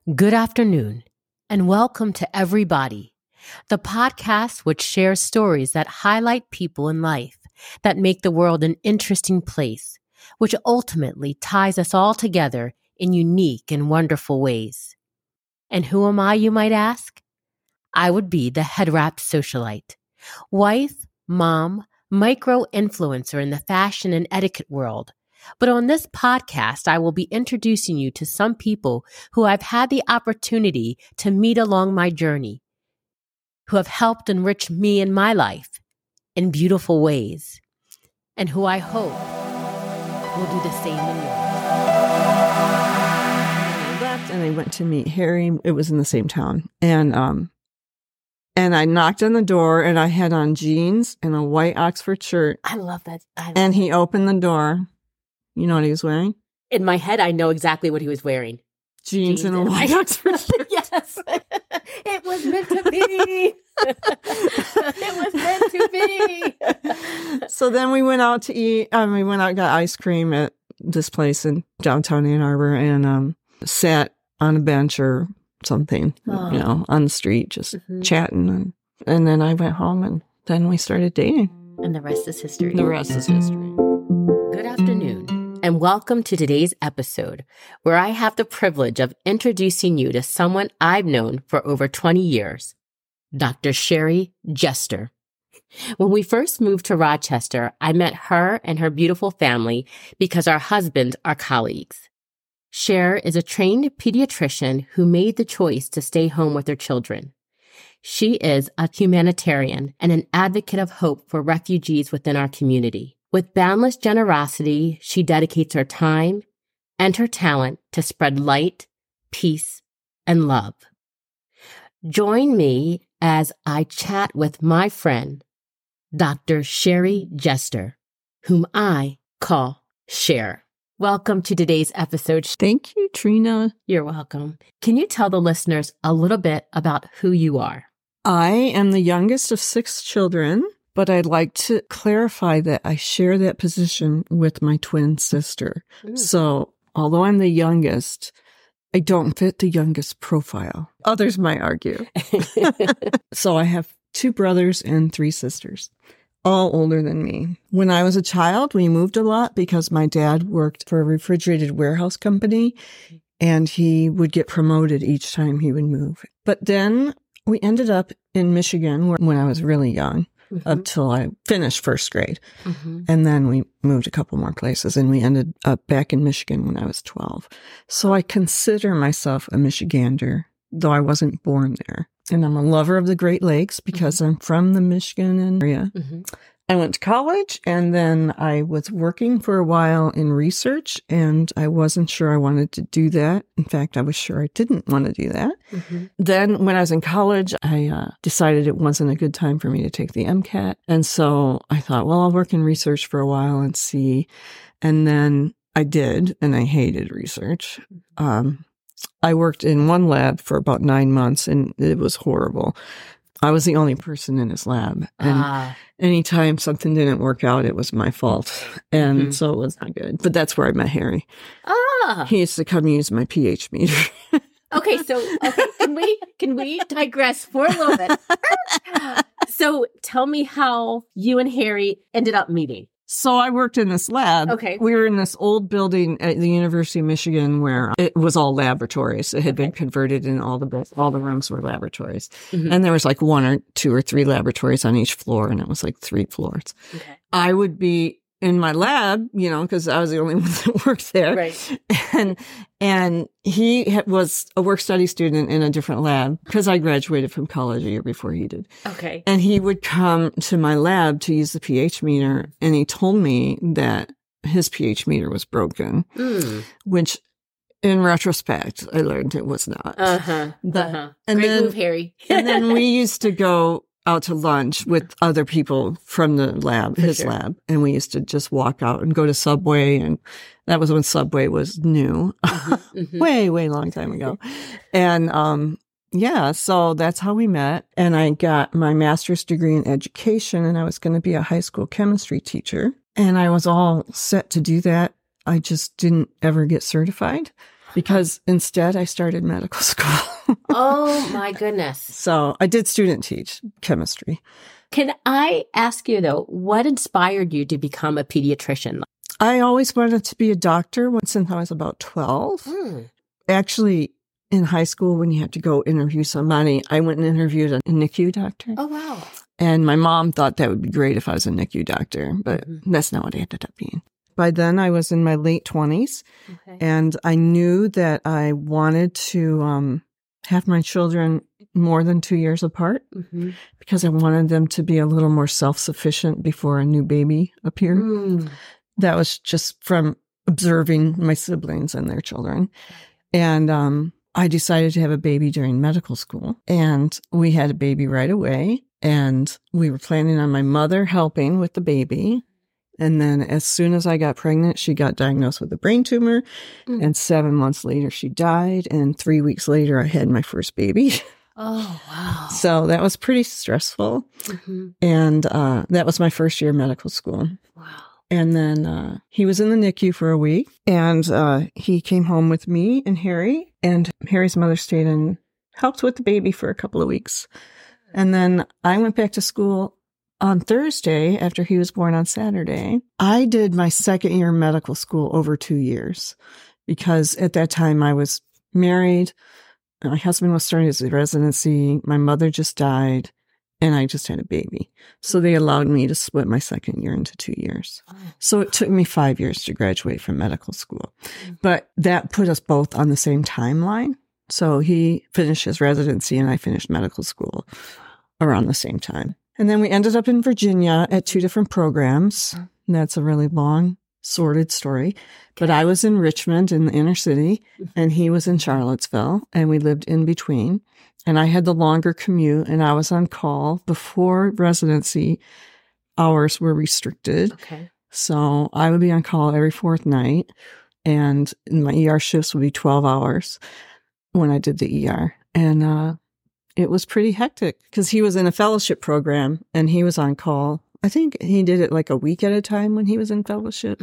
Good afternoon, and welcome to Everybody, the podcast which shares stories that highlight people in life that make the world an interesting place, which ultimately ties us all together in unique and wonderful ways. And who am I, you might ask? I would be the head-wrapped socialite, wife, mom, micro-influencer in the fashion and etiquette world. But on this podcast, I will be introducing you to some people who I've had the opportunity to meet along my journey, who have helped enrich me in my life in beautiful ways, and who I hope will do the same in yours. I left and I went to meet Harry. It was in the same town. And I knocked on the door and I had on jeans and a white Oxford shirt. I love that. And he opened the door. You know what he was wearing? In my head, I know exactly what he was wearing. Jeans and a white Oxford shirt. Yes. It was meant to be. It was meant to be. So then we went out to eat. We went out and got ice cream at this place in downtown Ann Arbor and sat on a bench or something, on the street, just chatting. And then I went home and then we started dating. And the rest is history. The rest is history. Good afternoon, and welcome to today's episode, where I have the privilege of introducing you to someone I've known for over 20 years, Dr. Sherry Jester. When we first moved to Rochester, I met her and her beautiful family because our husbands are colleagues. Cher is a trained pediatrician who made the choice to stay home with her children. She is a humanitarian and an advocate of hope for refugees within our community. With boundless generosity, she dedicates her time and her talent to spread light, peace, and love. Join me as I chat with my friend, Dr. Sherry Jester, whom I call Cher. Welcome to today's episode. Thank you, Trina. You're welcome. Can you tell the listeners a little bit about who you are? I am the youngest of 6 children. But I'd like to clarify that I share that position with my twin sister. So although I'm the youngest, I don't fit the youngest profile. Others might argue. So I have 2 brothers and 3 sisters, all older than me. When I was a child, we moved a lot because my dad worked for a refrigerated warehouse company and he would get promoted each time he would move. But then we ended up in Michigan when I was really young. Until I finished first grade. And then we moved a couple more places and we ended up back in Michigan when I was 12. So I consider myself a Michigander, though I wasn't born there. And I'm a lover of the Great Lakes because I'm from the Michigan area. I went to college and then I was working for a while in research and I wasn't sure I wanted to do that. In fact, I was sure I didn't want to do that. Then when I was in college, I decided it wasn't a good time for me to take the MCAT. And so I thought, well, I'll work in research for a while and see. And then I did, and I hated research. I worked in one lab for about 9 months and it was horrible. I was the only person in his lab. And anytime something didn't work out, it was my fault. And so it was not good. But that's where I met Harry. He used to come use my pH meter. Okay, can we digress for a little bit? So tell me how you and Harry ended up meeting. So I worked in this lab. Okay. We were in this old building at the University of Michigan where it was all laboratories. It had been converted and all the rooms were laboratories. And there was like 1 or 2 or 3 laboratories on each floor and it was like 3 floors. I would be in my lab, because I was the only one that worked there. Right. And he was a work study student in a different lab because I graduated from college a year before he did. Okay. And he would come to my lab to use the pH meter and he told me that his pH meter was broken, which in retrospect, I learned it was not. And Great move, Harry. And then we used to go out to lunch with other people from the lab, his lab. And we used to just walk out and go to Subway. And that was when Subway was new, way, way long time ago. And, so that's how we met. And I got my master's degree in education and I was going to be a high school chemistry teacher. And I was all set to do that. I just didn't ever get certified. because instead I started medical school. Oh my goodness. So I did student teach chemistry. Can I ask you though, what inspired you to become a pediatrician? I always wanted to be a doctor since I was about 12. Actually, in high school, when you had to go interview somebody, I went and interviewed a NICU doctor. Oh, wow. And my mom thought that would be great if I was a NICU doctor, but that's not what I ended up being. By then, I was in my late 20s, and I knew that I wanted to have my children more than 2 years apart because I wanted them to be a little more self-sufficient before a new baby appeared. That was just from observing my siblings and their children. And I decided to have a baby during medical school, and we had a baby right away. And we were planning on my mother helping with the baby. And then as soon as I got pregnant, she got diagnosed with a brain tumor. And 7 months later, she died. And 3 weeks later, I had my first baby. Oh, wow. So that was pretty stressful. And that was my first year of medical school. Wow. And then he was in the NICU for a week, and he came home with me and Harry, and Harry's mother stayed and helped with the baby for a couple of weeks. And then I went back to school on Thursday after he was born on Saturday. I did my second year of medical school over 2 years because at that time I was married. My husband was starting his residency. My mother just died. And I just had a baby. So they allowed me to split my second year into 2 years. So it took me 5 years to graduate from medical school. But that put us both on the same timeline. So he finished his residency and I finished medical school around the same time. And then we ended up in Virginia at 2 different programs. And that's a really long, sordid story. But I was in Richmond in the inner city, and he was in Charlottesville, and we lived in between. And I had the longer commute, and I was on call before residency. Hours were restricted. So I would be on call every fourth night, and my ER shifts would be 12 hours when I did the ER. And it was pretty hectic because he was in a fellowship program, and he was on call. I think he did it like a week at a time when he was in fellowship.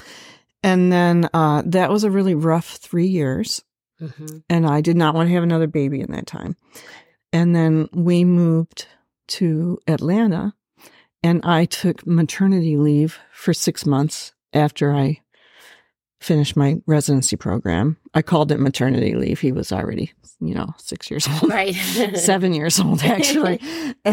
And then that was a really rough 3 years. And I did not want to have another baby in that time. And then we moved to Atlanta, and I took maternity leave for 6 months after I finished my residency program. I called it maternity leave. He was already, 6 years old. Right. 7 years old, actually.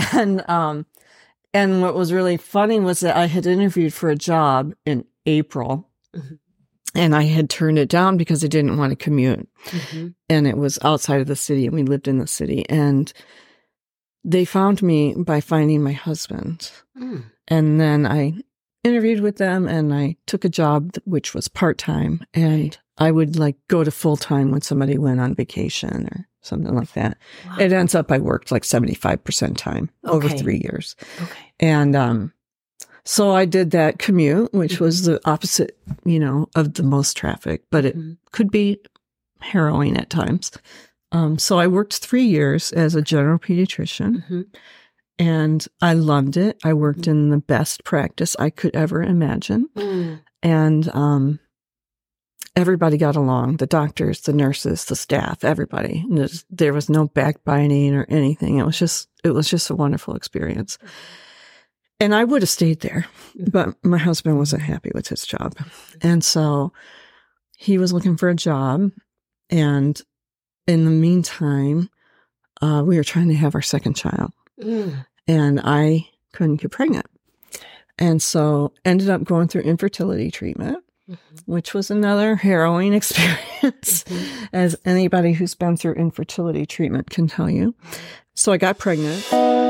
And what was really funny was that I had interviewed for a job in April. And I had turned it down because I didn't want to commute. And it was outside of the city, and we lived in the city. And they found me by finding my husband. And then I interviewed with them, and I took a job which was part-time. And I would go to full-time when somebody went on vacation or something like that. Wow. It ends up I worked 75% time over 3 years. And so I did that commute, which was the opposite, of the most traffic, but it could be harrowing at times. So I worked 3 years as a general pediatrician, and I loved it. I worked in the best practice I could ever imagine. And everybody got along, the doctors, the nurses, the staff, everybody. There was no backbiting or anything. It was just a wonderful experience. And I would have stayed there, but my husband wasn't happy with his job. And so he was looking for a job. And in the meantime, we were trying to have our second child. And I couldn't get pregnant. And so ended up going through infertility treatment, which was another harrowing experience, as anybody who's been through infertility treatment can tell you. So I got pregnant.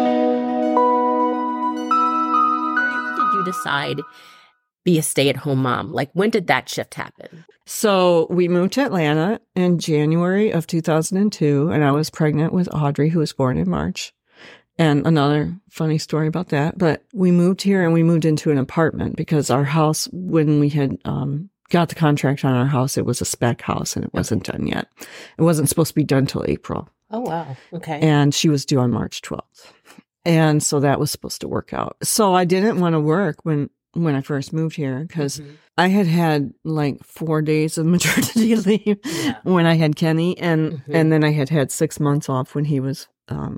Decide be a stay-at-home mom? When did that shift happen? So we moved to Atlanta in January of 2002, and I was pregnant with Audrey, who was born in March. And another funny story about that, but we moved here and we moved into an apartment because our house, when we had got the contract on our house, it was a spec house and it wasn't done yet. It wasn't supposed to be done till April. Oh, wow. Okay. And she was due on March 12th. And so that was supposed to work out. So I didn't want to work when when I first moved here because I had like 4 days of maternity leave when I had Kenny, and then I had 6 months off when he was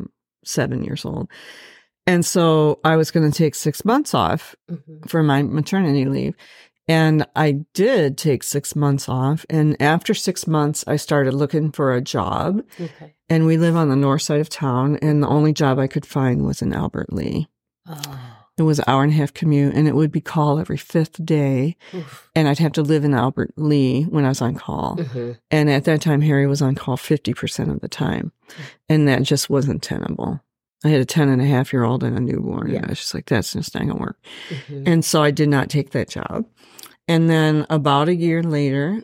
7 years old. And so I was going to take 6 months off for my maternity leave. And I did take 6 months off. And after 6 months, I started looking for a job. Okay. And we live on the north side of town. And the only job I could find was in Albert Lea. Oh. It was an hour-and-a-half commute, and it would be call every 5th day. Oof. And I'd have to live in Albert Lea when I was on call. And at that time, Harry was on call 50% of the time. And that just wasn't tenable. I had a 10-and-a-half-year-old and a newborn. And I was just like, that's just not going to work. And so I did not take that job. And then about a year later,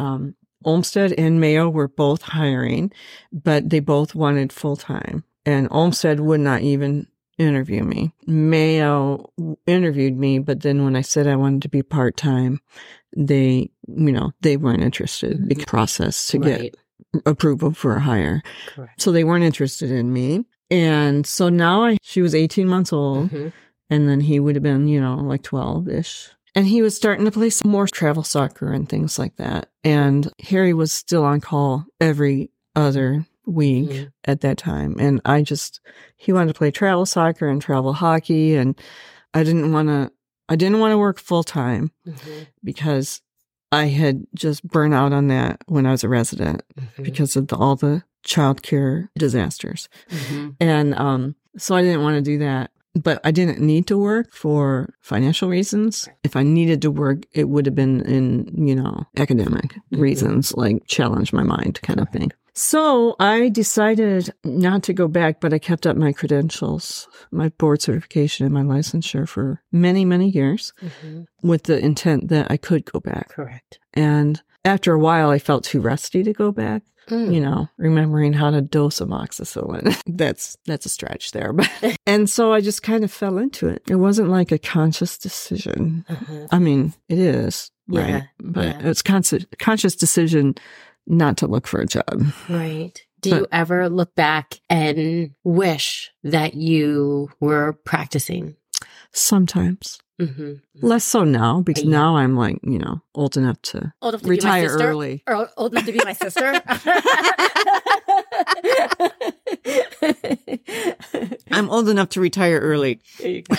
Olmsted and Mayo were both hiring, but they both wanted full-time. And Olmsted would not even interview me. Mayo interviewed me, but then when I said I wanted to be part-time, they weren't interested. Big process to get approval for a hire. Correct. So they weren't interested in me. And so now she was 18 months old, and then he would have been, like 12-ish. And he was starting to play some more travel soccer and things like that. And Harry was still on call every other week at that time. And he wanted to play travel soccer and travel hockey. And I didn't want to work full time because I had just burned out on that when I was a resident because of all the childcare disasters. And so I didn't want to do that. But I didn't need to work for financial reasons. If I needed to work, it would have been in, academic reasons, like challenge my mind kind of thing. So I decided not to go back, but I kept up my credentials, my board certification and my licensure for many, many years with the intent that I could go back. Correct. And after a while, I felt too rusty to go back. Remembering how to dose amoxicillin. That's a stretch there. And so I just kind of fell into it. It wasn't like a conscious decision. I mean, it is, right? But it's conscious decision not to look for a job. Right. Do you ever look back and wish that you were practicing? Sometimes. Less so now, because now I'm like, old enough to retire early. Or old enough to be my sister. I'm old enough to retire early. There you go.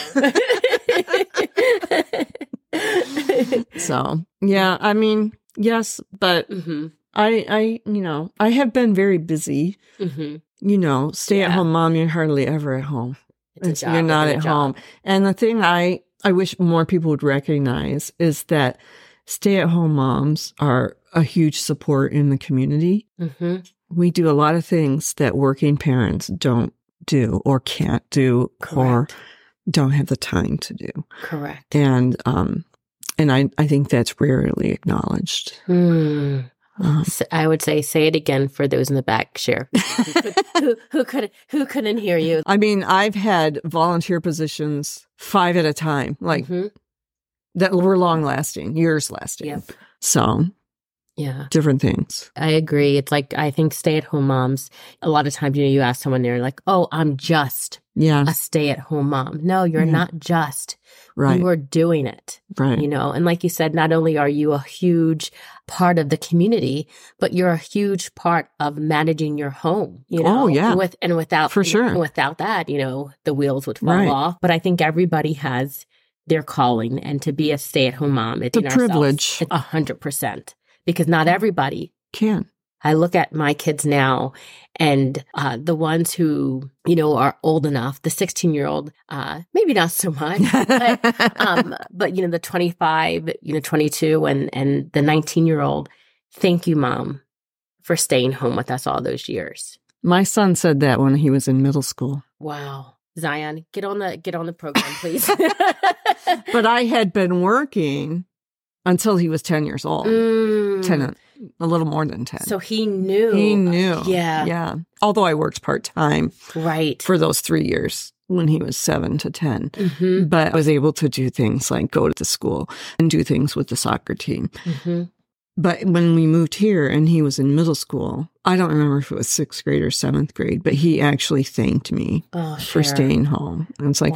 So, yeah, I mean, yes, but I have been very busy. Stay-at-home mom, you're hardly ever at home. You're not at home. And the thing I wish more people would recognize is that stay-at-home moms are a huge support in the community. We do a lot of things that working parents don't do or can't do. Correct. Or don't have the time to do. Correct. And I think that's rarely acknowledged. I would say it again for those in the back, Cher. Who couldn't hear you? I mean, I've had volunteer positions 5 at a time, like that were long lasting, years lasting. Yep. So, yeah, different things. I agree. It's like, I think stay-at-home moms, a lot of times, you ask someone, they're like, oh, I'm just a stay-at-home mom. No, you're not just. Right. You are doing it. Right. And like you said, not only are you a huge part of the community, but you're a huge part of managing your home. Oh, yeah. Without that, the wheels would fall off. But I think everybody has their calling, and to be a stay-at-home mom, it's a privilege. 100%. Because not everybody can. I look at my kids now, and the ones who, are old enough, the 16-year-old, maybe not so much, but the 25, 22 and the 19-year-old, thank you, Mom, for staying home with us all those years. My son said that when he was in middle school. Wow. Zion, get on the program, please. But I had been working until he was 10 years old. 10, a little more than 10. So he knew. Yeah. Yeah. Although I worked part-time. Right. For those 3 years when he was 7 to 10. But I was able to do things like go to the school and do things with the soccer team. But when we moved here and he was in middle school, I don't remember if it was 6th grade or 7th grade, but he actually thanked me for staying home. And it's like, who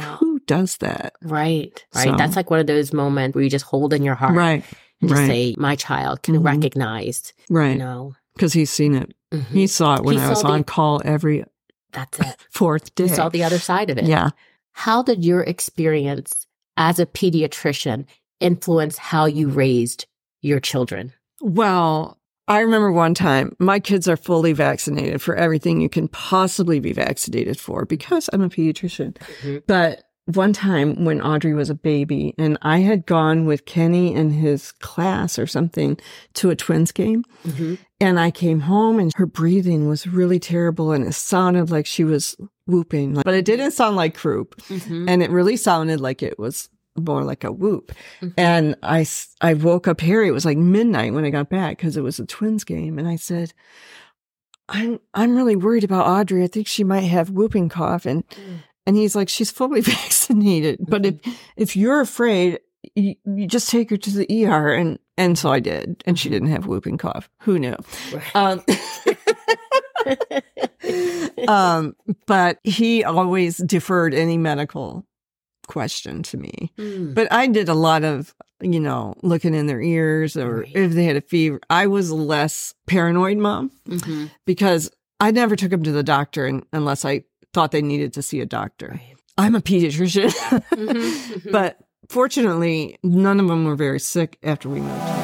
does that? Right. So- That's like one of those moments where you just hold in your heart. Right. And just Right. say, my child can recognize, Right. you know. Because he's seen it. Mhm. He saw it when He I was saw on call every That's it. fourth day. You saw the other side of it. Yeah. How did your experience as a pediatrician influence how you raised your children? Well, I remember one time, my kids are fully vaccinated for everything you can possibly be vaccinated for because I'm a pediatrician. Mhm. But one time when Audrey was a baby and I had gone with Kenny and his class or something to a Twins game, Mhm. and I came home and her breathing was really terrible and it sounded like she was whooping, but it didn't sound like croup. Mhm. And it really sounded like it was more like a whoop. And I woke up Harry. It was like midnight when I got back because it was a Twins game. And I said, I'm really worried about Audrey. I think she might have whooping cough. And he's like, she's fully vaccinated. But if you're afraid, you just take her to the ER. And so I did. And she didn't have whooping cough. Who knew? But he always deferred any medical question to me. But I did a lot of, looking in their ears or if they had a fever. I was less paranoid mom because I never took them to the doctor unless I thought they needed to see a doctor. Right. I'm a pediatrician. But fortunately, none of them were very sick after we moved here.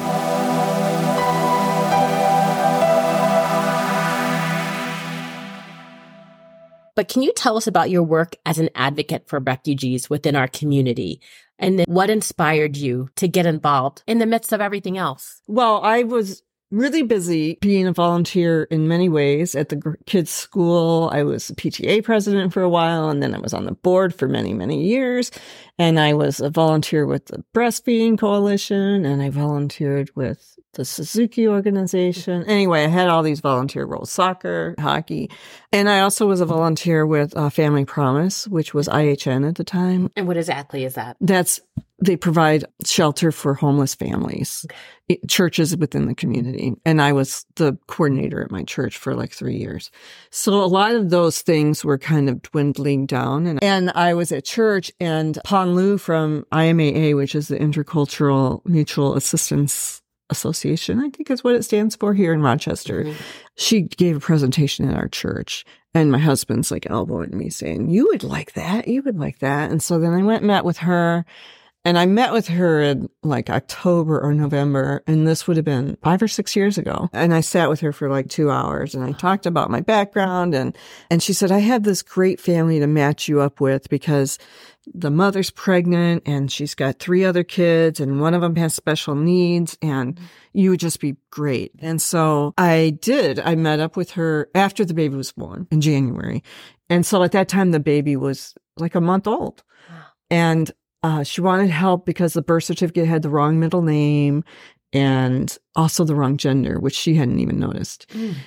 But can you tell us about your work as an advocate for refugees within our community? And then what inspired you to get involved in the midst of everything else? Well, I was really busy being a volunteer in many ways at the kids' school. I was the PTA president for a while, and then I was on the board for many, many years. And I was a volunteer with the Breastfeeding Coalition, and I volunteered with the Suzuki organization. Anyway, I had all these volunteer roles, soccer, hockey. And I also was a volunteer with Family Promise, which was IHN at the time. And what exactly is that? They provide shelter for homeless families, churches within the community. And I was the coordinator at my church for like 3 years. So a lot of those things were kind of dwindling down. And I was at church, and Pon Lu from IMAA, which is the Intercultural Mutual Assistance Association, I think is what it stands for here in Rochester. She gave a presentation at our church, and my husband's like elbowing me saying, you would like that. You would like that. And so then I went and met with her. And I met with her in like October or November, and this would have been 5 or 6 years ago. And I sat with her for like 2 hours, and I talked about my background, and she said, I have this great family to match you up with because the mother's pregnant and she's got 3 other kids and one of them has special needs, and you would just be great. And so I did. I met up with her after the baby was born in January. And so at that time, the baby was like a month old. And she wanted help because the birth certificate had the wrong middle name and also the wrong gender, which she hadn't even noticed.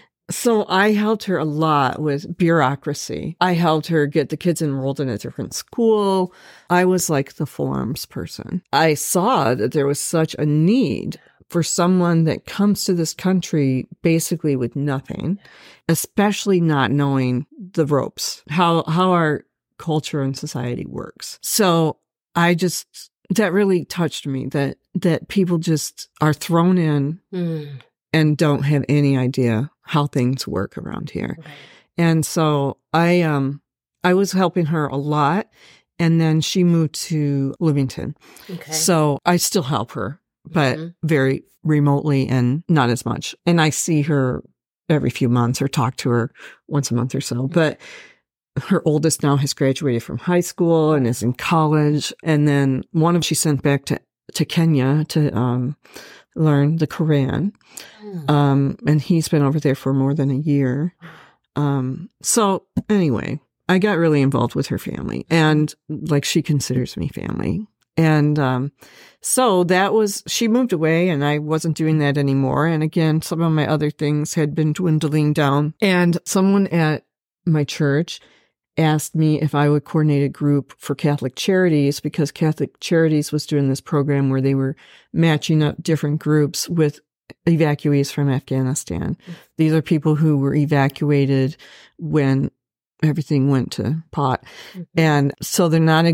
So I helped her a lot with bureaucracy. I helped her get the kids enrolled in a different school. I was like the forms person. I saw that there was such a need for someone that comes to this country basically with nothing, especially not knowing the ropes, how our culture and society works. So that really touched me that people just are thrown in and don't have any idea how things work around here. Right. And so I was helping her a lot, and then she moved to Bloomington. Okay. So I still help her, but very remotely and not as much. And I see her every few months or talk to her once a month or so. But her oldest now has graduated from high school and is in college. And then she sent back to Kenya to learn the Quran. And he's been over there for more than a year. So anyway, I got really involved with her family, and like she considers me family. And so she moved away, and I wasn't doing that anymore. And again, some of my other things had been dwindling down. And someone at my church asked me if I would coordinate a group for Catholic Charities, because Catholic Charities was doing this program where they were matching up different groups with evacuees from Afghanistan. These are people who were evacuated when everything went to pot. And so they're not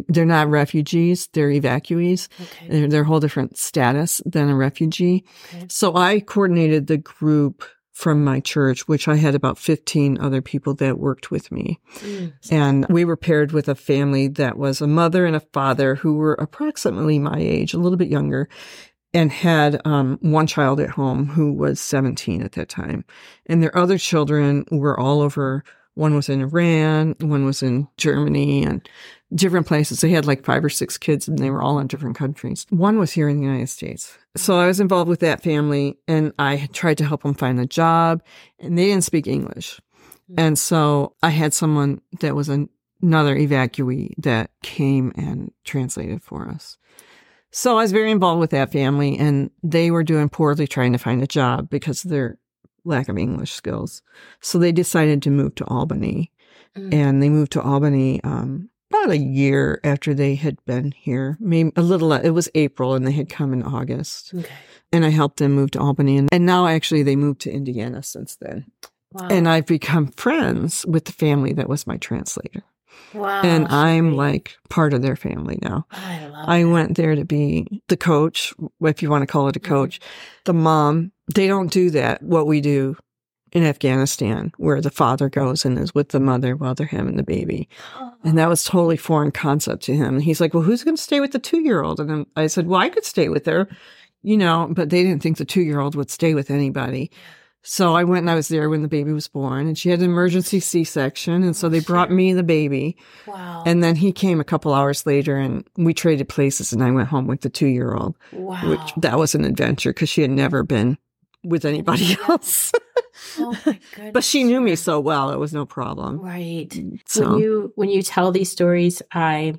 refugees, they're evacuees. Okay. They're a whole different status than a refugee. Okay. So I coordinated the group from my church, which I had about 15 other people that worked with me. And we were paired with a family that was a mother and a father who were approximately my age, a little bit younger, and had one child at home who was 17 at that time. And their other children were all over. One was in Iran, one was in Germany, and different places. They had like 5 or 6 kids, and they were all in different countries. One was here in the United States. So I was involved with that family, and I tried to help them find a job, and they didn't speak English. And so I had someone that was another evacuee that came and translated for us. So I was very involved with that family, and they were doing poorly trying to find a job because of their lack of English skills. So they decided to move to Albany. And they moved to Albany about a year after they had been here. Maybe a little, it was April, and they had come in August. Okay. And I helped them move to Albany. And now actually they moved to Indiana since then. Wow. And I've become friends with the family that was my translator. Wow. And I'm like part of their family now. I love I that. went there to be the coach, if you want to call it a coach. The mom, they don't do that, what we do in Afghanistan, where the father goes and is with the mother while they're having the baby. And that was totally foreign concept to him. And he's like, well, who's going to stay with the 2-year-old? And then I said, well, I could stay with her, but they didn't think the 2-year-old would stay with anybody. So I went and I was there when the baby was born, and she had an emergency C-section. And so they brought me the baby. Wow. And then he came a couple hours later, and we traded places, and I went home with the 2-year-old, Wow. which that was an adventure because she had never been with anybody else. Oh my goodness. But she knew me so well, it was no problem. Right. So When you tell these stories, I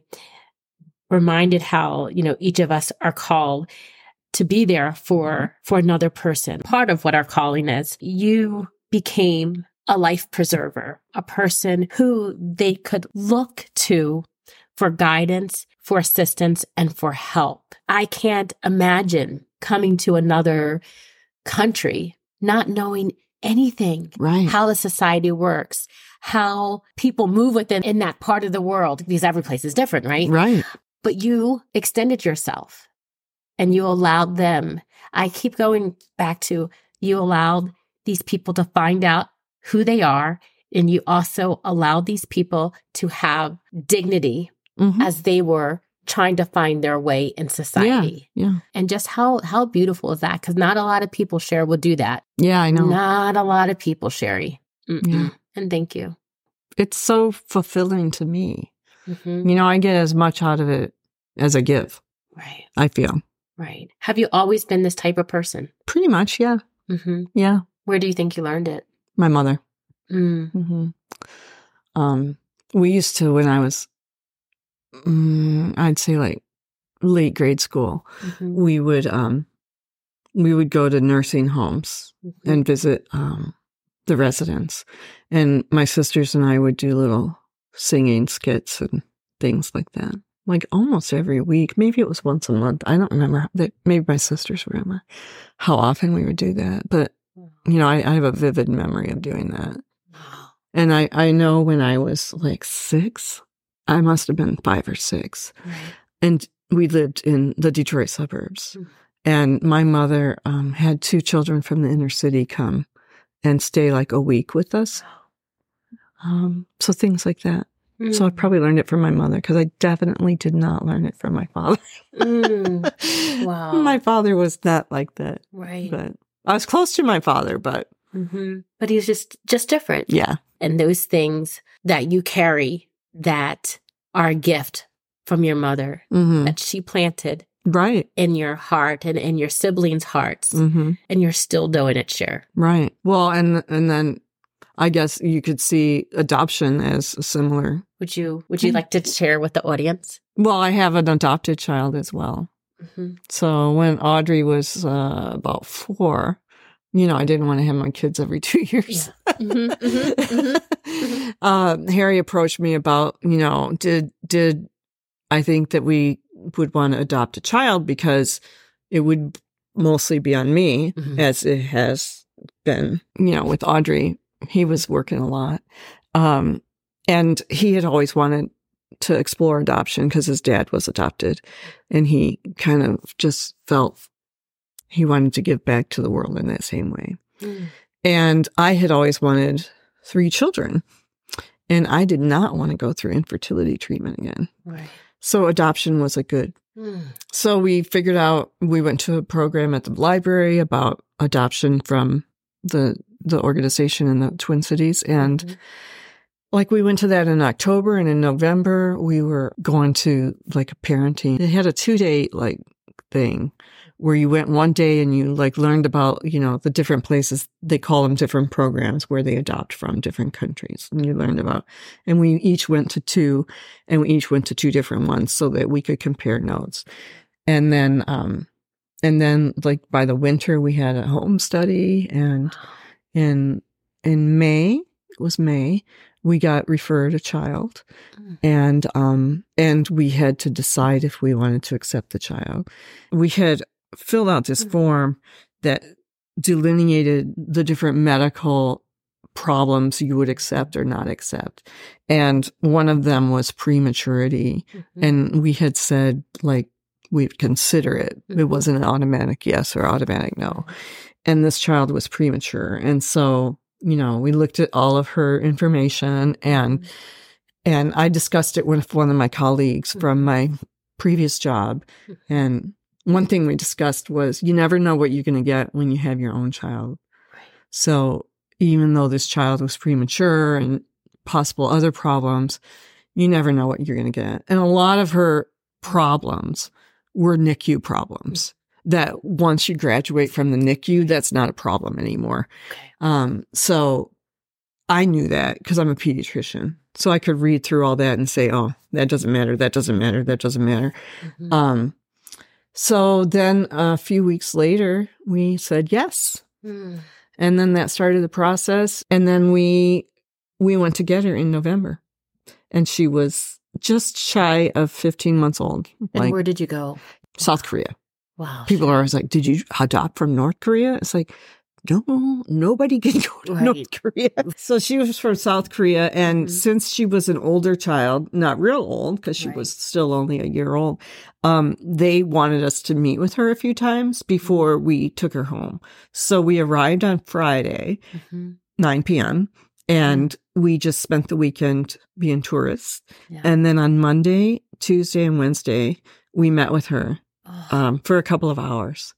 reminded how, each of us are called to be there for another person. Part of what our calling is. You became a life preserver, a person who they could look to for guidance, for assistance, and for help. I can't imagine coming to another country not knowing anything, right. how the society works, how people move within in that part of the world, because every place is different, right? Right. But you extended yourself and you allowed them. I keep going back to you allowed these people to find out who they are, and you also allowed these people to have dignity as they were trying to find their way in society. Yeah. And just how beautiful is that? Because not a lot of people, Sherry, will do that. Yeah, I know. Not a lot of people, Sherry. Yeah. And thank you. It's so fulfilling to me. I get as much out of it as I give. Right. I feel. Right. Have you always been this type of person? Pretty much, yeah. Yeah. Where do you think you learned it? My mother. We used to, when I was, I'd say like late grade school, we would go to nursing homes and visit the residents, and my sisters and I would do little singing skits and things like that, like almost every week. Maybe it was once a month. I don't remember. Maybe my sisters remember how often we would do that, but I have a vivid memory of doing that. And I know when I was like 6, I must have been 5 or 6. Right. And we lived in the Detroit suburbs. And my mother had 2 children from the inner city come and stay like a week with us. So things like that. So I probably learned it from my mother, because I definitely did not learn it from my father. Wow. My father was not like that. Right. But I was close to my father, but. But he was just different. Yeah. And those things that you carry that are a gift from your mother that she planted right in your heart and in your siblings' hearts, and you're still doing it, Cher. Right. Well, and then I guess you could see adoption as a similar. Would you like to share with the audience? Well, I have an adopted child as well. So when Audrey was about 4, I didn't want to have my kids every 2 years. Yeah. Harry approached me about, did I think that we would want to adopt a child, because it would mostly be on me, as it has been, with Audrey. He was working a lot. And he had always wanted to explore adoption because his dad was adopted. And he kind of just felt he wanted to give back to the world in that same way. And I had always wanted 3 children. And I did not want to go through infertility treatment again. Right. So adoption was a good. So we figured out, we went to a program at the library about adoption from the organization in the Twin Cities. And like we went to that in October, and in November we were going to like a parenting. They had a 2-day like thing where you went one day and you like learned about, you know, the different places. They call them different programs where they adopt from different countries. And you learned about, and we each went to 2, and we each went to 2 different ones so that we could compare notes. And then like by the winter we had a home study, and in May, it was May, we got referred a child, and we had to decide if we wanted to accept the child. We had filled out this form that delineated the different medical problems you would accept or not accept. And one of them was prematurity. And we had said, like, we'd consider it. It wasn't an automatic yes or automatic no. And this child was premature. And so, you know, we looked at all of her information, and I discussed it with one of my colleagues from my previous job. And one thing we discussed was you never know what you're going to get when you have your own child. Right. So even though this child was premature and possible other problems, you never know what you're going to get. And a lot of her problems were NICU problems that once you graduate from the NICU, that's not a problem anymore. Okay. So I knew that because I'm a pediatrician. So I could read through all that and say, oh, that doesn't matter. That doesn't matter. That doesn't matter. So then a few weeks later, we said yes. And then that started the process. And then we went to get her in November. And she was just shy of 15 months old. And like, where did you go? South Korea. Wow. People are always like, did you adopt from North Korea? It's like, no, nobody can go to North Korea. So she was from South Korea. And since she was an older child, not real old, because she was still only a year old, they wanted us to meet with her a few times before we took her home. So we arrived on Friday, 9 p.m., and we just spent the weekend being tourists. Yeah. And then on Monday, Tuesday, and Wednesday, we met with her for a couple of hours.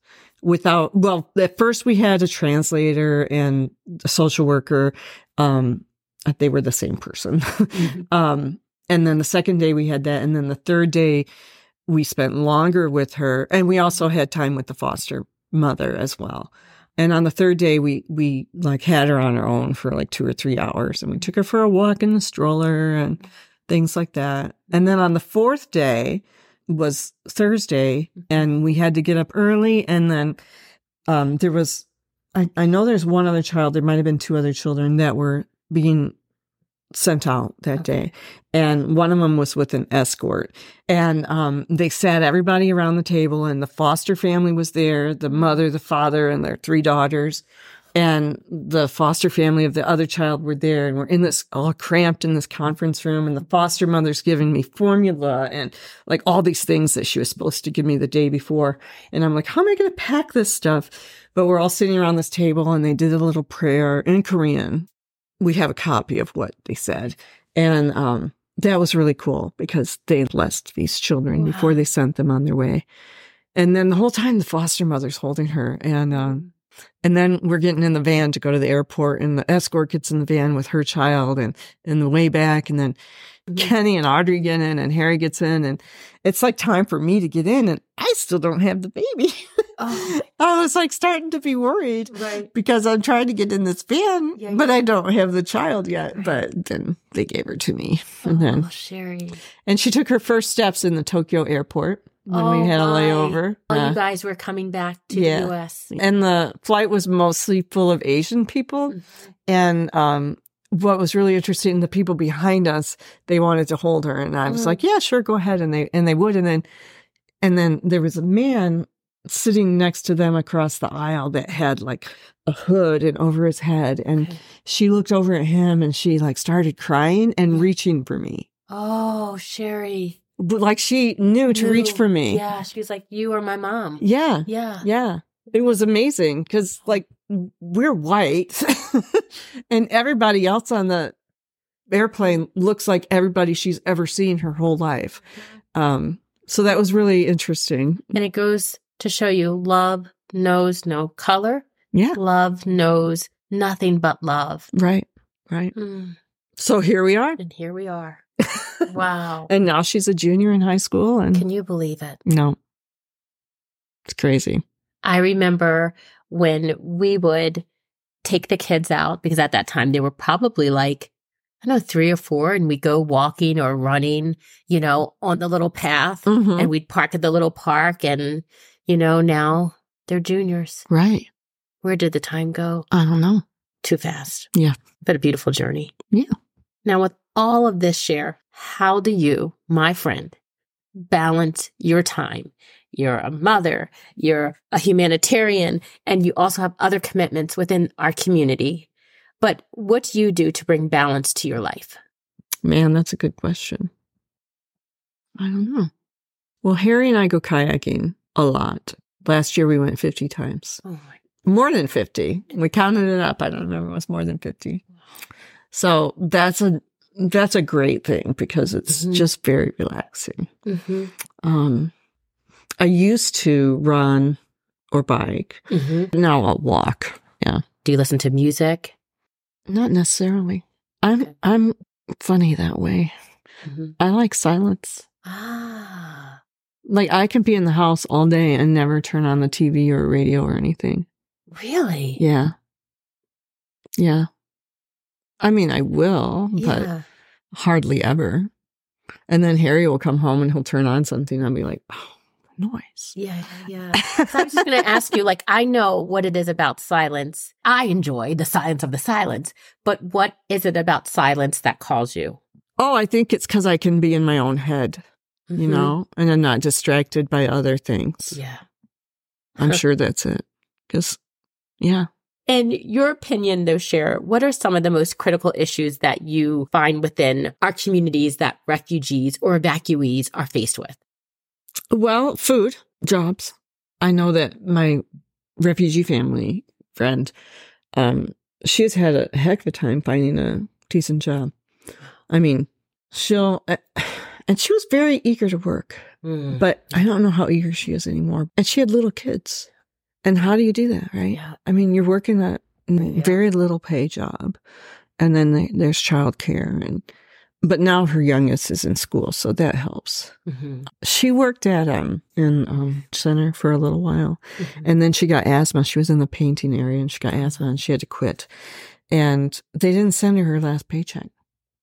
At first we had a translator and a social worker. They were the same person. And then the second day we had that. And then the third day we spent longer with her. And we also had time with the foster mother as well. And on the third day, we like had her on her own for like 2 or 3 hours. And we took her for a walk in the stroller and things like that. And then on the fourth day was Thursday, and we had to get up early. And then there was, I know there's one other child, there might have been 2 other children that were being sent out that day. And one of them was with an escort. And they sat everybody around the table, and the foster family was there, the mother, the father, and their 3 daughters. And the foster family of the other child were there, and we're in this all cramped in this conference room, and the foster mother's giving me formula and like all these things that she was supposed to give me the day before. And I'm like, how am I going to pack this stuff? But we're all sitting around this table, and they did a little prayer in Korean. We have a copy of what they said. And that was really cool because they blessed these children before they sent them on their way. And then the whole time the foster mother's holding her, and then we're getting in the van to go to the airport, and the escort gets in the van with her child, and in the way back, and then Kenny and Audrey get in, and Harry gets in, and it's like time for me to get in, and I still don't have the baby. Oh. I was like starting to be worried because I'm trying to get in this van, but I don't have the child yet. Right. But then they gave her to me. Sherry. And she took her first steps in the Tokyo airport. When we had a layover. You guys were coming back to the U.S. And the flight was mostly full of Asian people. And what was really interesting, the people behind us, they wanted to hold her. And I was like, yeah, sure, go ahead. And they would. And then there was a man sitting next to them across the aisle that had like a hood and over his head. And she looked over at him and she like started crying and reaching for me. Oh, Sherry. But like she knew to reach for me. Yeah. She was like, you are my mom. Yeah. Yeah. Yeah. It was amazing because like we're white and everybody else on the airplane looks like everybody she's ever seen her whole life. So that was really interesting. And it goes to show you love knows no color. Yeah. Love knows nothing but love. Right. Right. So here we are. And here we are. Wow. And now she's a junior in high school. And can you believe it? No. It's crazy. I remember when we would take the kids out, because at that time they were probably like, I don't know, 3 or 4, and we'd go walking or running, on the little path, and we'd park at the little park, and, now they're juniors. Right. Where did the time go? I don't know. Too fast. Yeah. But a beautiful journey. Yeah. Now, with all of this, Cher, how do you, my friend, balance your time? You're a mother, you're a humanitarian, and you also have other commitments within our community. But what do you do to bring balance to your life? Man, that's a good question. I don't know. Well, Harry and I go kayaking a lot. Last year we went 50 times. Oh my. More than 50. We counted it up. I don't remember. It was more than 50. So that's a great thing because it's just very relaxing. I used to run or bike. Now I'll walk. Yeah. Do you listen to music? Not necessarily. I'm funny that way. I like silence. Ah. Like I can be in the house all day and never turn on the TV or radio or anything. Really? Yeah. Yeah. I mean, I will, but hardly ever. And then Harry will come home and he'll turn on something and I'll be like, oh, noise. Yeah. So I was just going to ask you, like, I know what it is about silence. I enjoy the silence of the silence, but what is it about silence that calls you? Oh, I think it's because I can be in my own head, and I'm not distracted by other things. Yeah. I'm sure that's it. Because, yeah. In your opinion, though, Cher, what are some of the most critical issues that you find within our communities that refugees or evacuees are faced with? Well, food, jobs. I know that my refugee family friend, she has had a heck of a time finding a decent job. I mean, and she was very eager to work, but I don't know how eager she is anymore. And she had little kids. And how do you do that, right? Yeah. I mean, you're working a very little pay job, and then there's childcare, but now her youngest is in school, so that helps. She worked at in center for a little while, and then she got asthma. She was in the painting area, and she got asthma, and she had to quit. And they didn't send her last paycheck.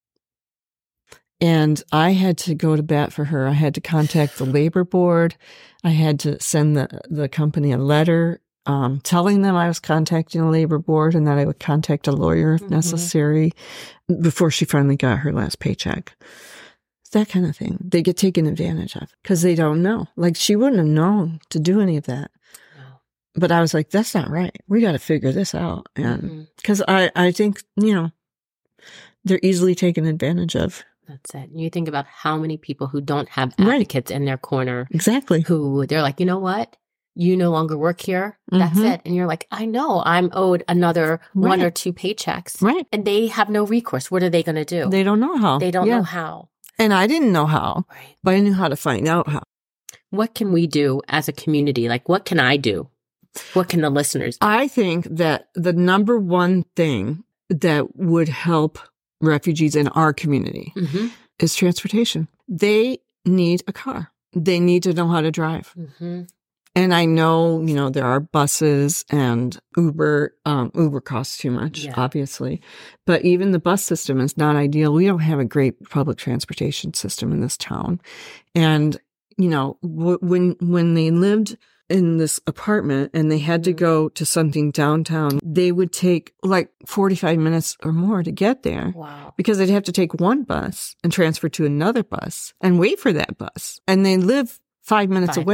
And I had to go to bat for her. I had to contact the labor board. I had to send the company a letter telling them I was contacting the labor board and that I would contact a lawyer if necessary before she finally got her last paycheck. That kind of thing. They get taken advantage of because they don't know. Like she wouldn't have known to do any of that. No. But I was like, that's not right. We got to figure this out. And because I think, they're easily taken advantage of. That's it. You think about how many people who don't have advocates in their corner. Exactly. Who they're like, you know what? You no longer work here. That's it. And you're like, I know I'm owed another 1 or 2 paychecks. Right. And they have no recourse. What are they going to do? They don't know how. They don't know how. And I didn't know how. Right. But I knew how to find out how. What can we do as a community? Like, what can I do? What can the listeners do? I think that the number one thing that would help refugees in our community is transportation. They need a car. They need to know how to drive. And I know, there are buses and Uber. Uber costs too much, obviously. But even the bus system is not ideal. We don't have a great public transportation system in this town. And, when they lived in this apartment and they had to go to something downtown, they would take like 45 minutes or more to get there. Wow. Because they'd have to take one bus and transfer to another bus and wait for that bus. And they live 5 minutes away.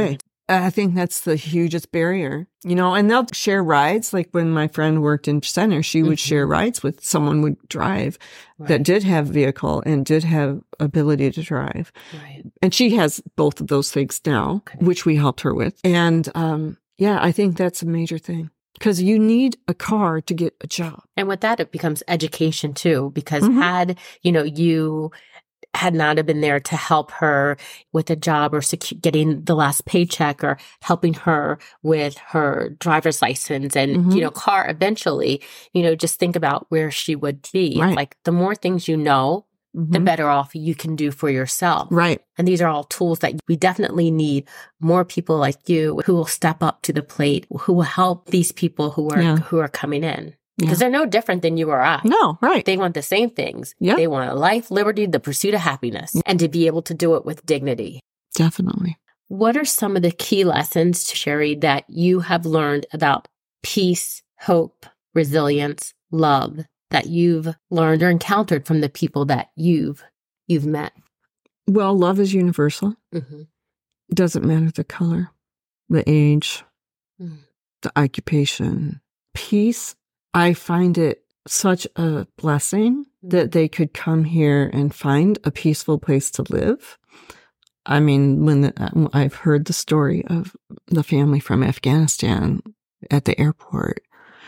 I think that's the hugest barrier, and they'll share rides. Like when my friend worked in center, she would share rides with someone would drive that did have vehicle and did have ability to drive. Right. And she has both of those things now, which we helped her with. And, I think that's a major thing because you need a car to get a job. And with that, it becomes education too, because had, you had not have been there to help her with a job or getting the last paycheck or helping her with her driver's license and, car eventually, just think about where she would be. Right. Like the more things the better off you can do for yourself. Right. And these are all tools that we definitely need more people like you who will step up to the plate, who will help these people who are coming in. Because they're no different than you or I. No, right. They want the same things. Yep. They want a life, liberty, the pursuit of happiness, and to be able to do it with dignity. Definitely. What are some of the key lessons, Sherry, that you have learned about peace, hope, resilience, love that you've learned or encountered from the people that you've met? Well, love is universal. It doesn't matter the color, the age, the occupation. Peace, I find it such a blessing that they could come here and find a peaceful place to live. I mean, when I've heard the story of the family from Afghanistan at the airport,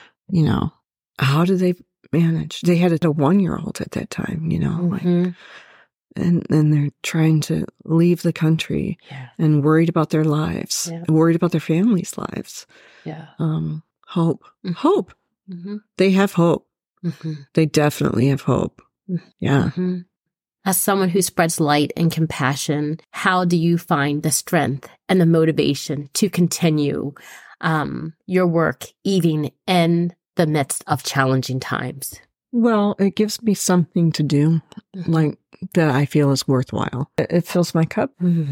how do they manage? They had a 1-year-old at that time, and they're trying to leave the country and worried about their lives, worried about their families' lives. Yeah. Hope. They have hope. They definitely have hope. Yeah. As someone who spreads light and compassion, how do you find the strength and the motivation to continue your work even in the midst of challenging times? Well, it gives me something to do, like that I feel is worthwhile. It fills my cup.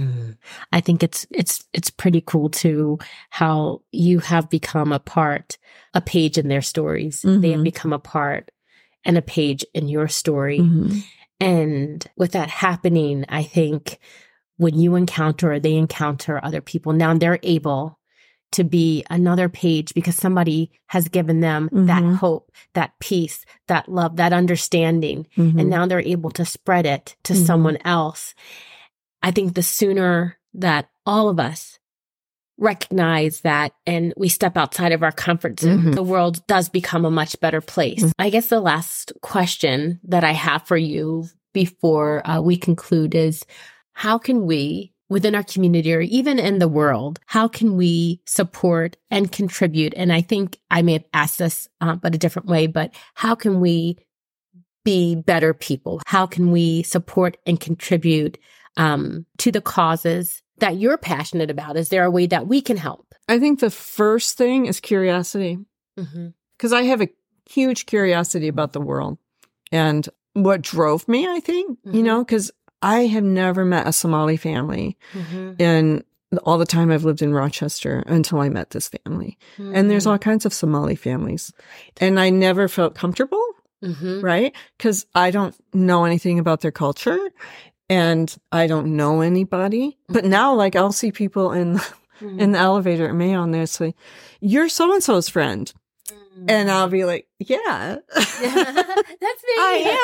I think it's pretty cool too how you have become a page in their stories. They have become a part and a page in your story. And with that happening, I think when you they encounter other people, now they're able to be another page because somebody has given them that hope, that peace, that love, that understanding. And now they're able to spread it to someone else. I think the sooner that all of us recognize that and we step outside of our comfort zone, the world does become a much better place. I guess the last question that I have for you before we conclude is, how can we, within our community or even in the world, how can we support and contribute? And I think I may have asked this, but a different way, but how can we be better people? How can we support and contribute to the causes that you're passionate about? Is there a way that we can help? I think the first thing is curiosity, because I have a huge curiosity about the world. And what drove me, I think, because I have never met a Somali family in all the time I've lived in Rochester until I met this family. And there's all kinds of Somali families. And I never felt comfortable, right? Because I don't know anything about their culture and I don't know anybody. But now, like, I'll see people in the elevator at Mayo and they'll say, "You're so-and-so's friend." And I'll be like, "Yeah, that's me.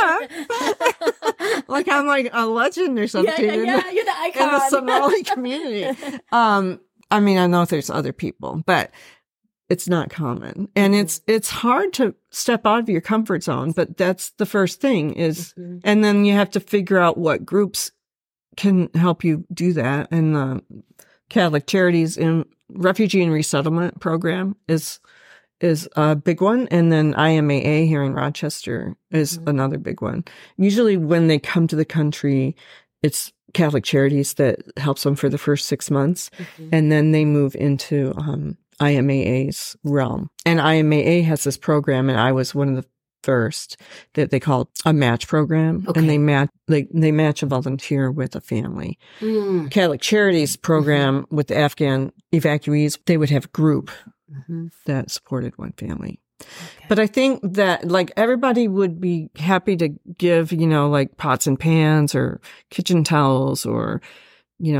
I am." Like I'm like a legend or something. Yeah, you're the icon in the Somali community. I mean, I know there's other people, but it's not common, and it's hard to step out of your comfort zone. But that's the first thing is, and then you have to figure out what groups can help you do that. And the Catholic Charities in Refugee and Resettlement Program is a big one. And then IMAA here in Rochester is another big one. Usually when they come to the country, it's Catholic Charities that helps them for the first 6 months. And then they move into IMAA's realm. And IMAA has this program, and I was one of the first that they call a match program. And they match a volunteer with a family. Catholic Charities program with the Afghan evacuees, they would have a group that supported one family. But I think that like everybody would be happy to give, like pots and pans or kitchen towels or,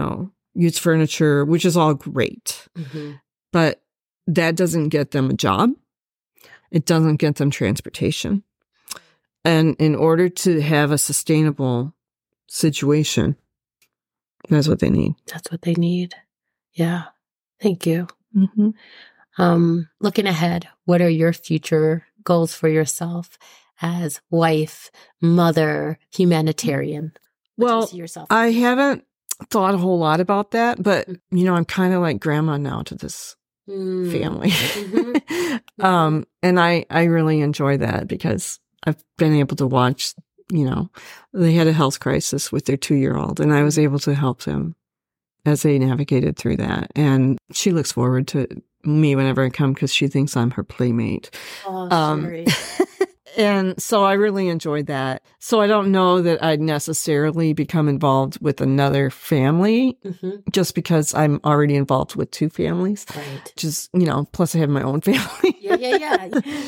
use furniture, which is all great. Mm-hmm. But that doesn't get them a job. It doesn't get them transportation. And in order to have a sustainable situation, that's what they need. That's what they need. Yeah. Thank you. Mm-hmm. Looking ahead, what are your future goals for yourself as wife, mother, humanitarian? What do you Well, see yourself? I haven't thought a whole lot about that, but, I'm kind of like grandma now to this family. Mm-hmm. And I really enjoy that because I've been able to watch, they had a health crisis with their 2-year-old, and I was able to help them as they navigated through that. And she looks forward to me whenever I come because she thinks I'm her playmate. Oh, Sherry. And so I really enjoyed that. So I don't know that I'd necessarily become involved with another family just because I'm already involved with 2 families. Right. Just, plus I have my own family. Yeah.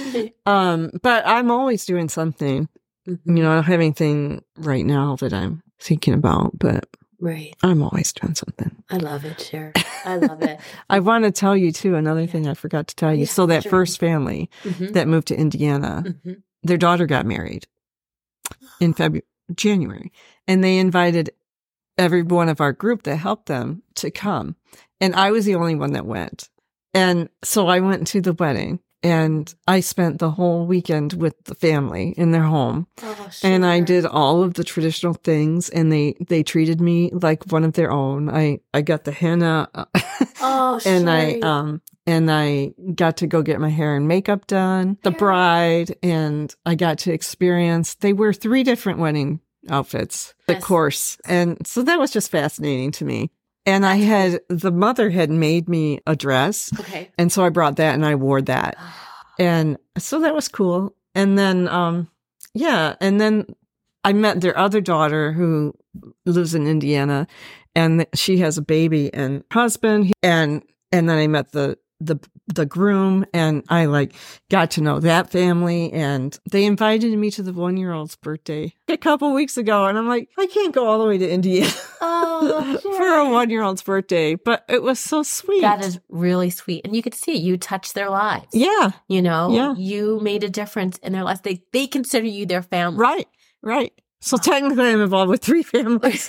But I'm always doing something. I don't have anything right now that I'm thinking about, but right. I'm always doing something. I love it, Cher. I love it. I want to tell you too, another thing I forgot to tell you. Yeah, So that sure. first family that moved to Indiana, their daughter got married in January, and they invited every one of our group that helped them to come. And I was the only one that went. And so I went to the wedding, and I spent the whole weekend with the family in their home. Oh, sure. And I did all of the traditional things, and they treated me like one of their own. I got the henna. Oh, and I got to go get my hair and makeup done, the bride, and I got to experience, they wear 3 different wedding outfits, the course. And so that was just fascinating to me. And the mother had made me a dress. Okay. And so I brought that and I wore that. And so that was cool. And then, and then I met their other daughter who lives in Indiana, and she has a baby and husband. And then I met the groom, and I got to know that family, and they invited me to the 1-year-old's birthday a couple weeks ago. And I'm like, I can't go all the way to Indiana for a 1-year-old's birthday, but it was so sweet. That is really sweet. And you could see you touched their lives. Yeah. Yeah. You made a difference in their lives. They consider you their family. Right. So technically I'm involved with 3 families.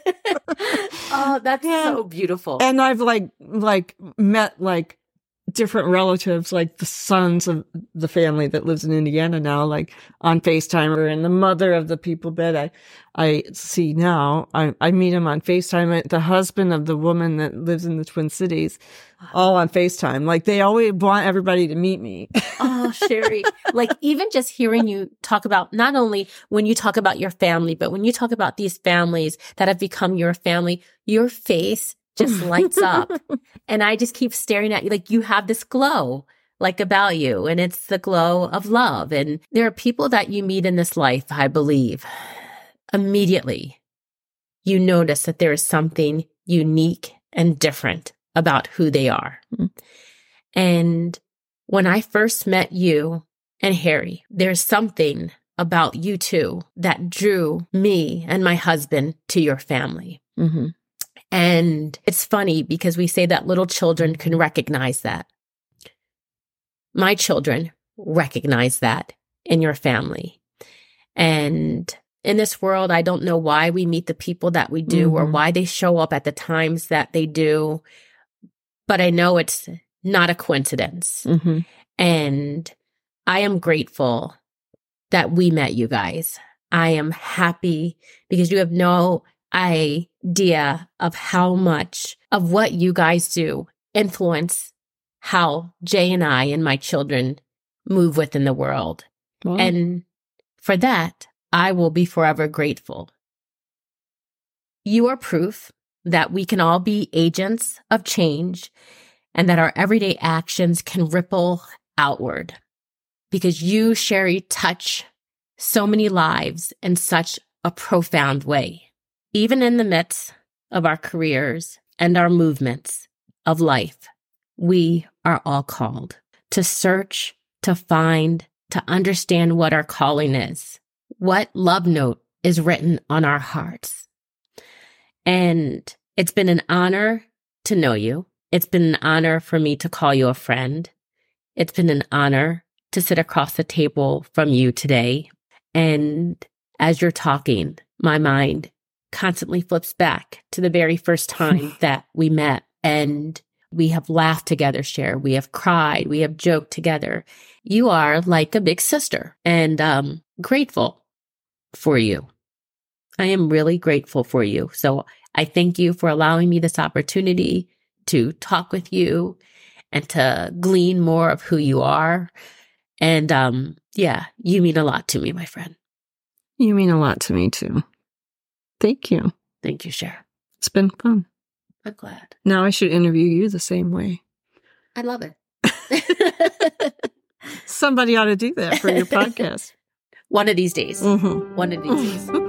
Oh, that's so beautiful. And I've met different relatives, like the sons of the family that lives in Indiana now, on FaceTime, and the mother of the people that I see now. I meet him on FaceTime. The husband of the woman that lives in the Twin Cities, all on FaceTime. They always want everybody to meet me. Oh, Sherry, even just hearing you talk about, not only when you talk about your family, but when you talk about these families that have become your family, your face just lights up. And I just keep staring at you. You have this glow about you, and it's the glow of love. And there are people that you meet in this life, I believe, immediately you notice that there is something unique and different about who they are. And when I first met you and Harry, there's something about you two that drew me and my husband to your family. And it's funny because we say that little children can recognize that. My children recognize that in your family. And in this world, I don't know why we meet the people that we do or why they show up at the times that they do, but I know it's not a coincidence. And I am grateful that we met you guys. I am happy because you have no idea of how much of what you guys do influence how Jay and I and my children move within the world. Wow. And for that, I will be forever grateful. You are proof that we can all be agents of change and that our everyday actions can ripple outward, because you, Sherry, touch so many lives in such a profound way. Even in the midst of our careers and our movements of life, we are all called to search, to find, to understand what our calling is, what love note is written on our hearts. And It's been an honor to know you. It's been an honor for me to call you a friend. It's been an honor to sit across the table from you today. And as you're talking, my mind constantly flips back to the very first time that we met. And we have laughed together, Cher. We have cried. We have joked together. You are like a big sister, and I'm grateful for you. I am really grateful for you. So I thank you for allowing me this opportunity to talk with you and to glean more of who you are. And yeah, you mean a lot to me, my friend. You mean a lot to me too. Thank you. Thank you, Cher. It's been fun. I'm glad. Now I should interview you the same way. I love it. Somebody ought to do that for your podcast. One of these days. Mm-hmm. One of these days.